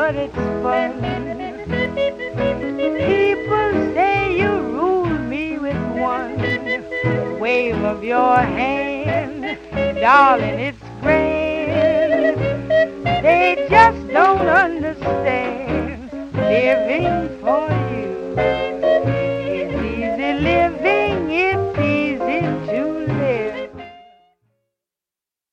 but it's fun. People say you rule me with one wave of your hand. Darling, it's grand. They just don't understand living for you.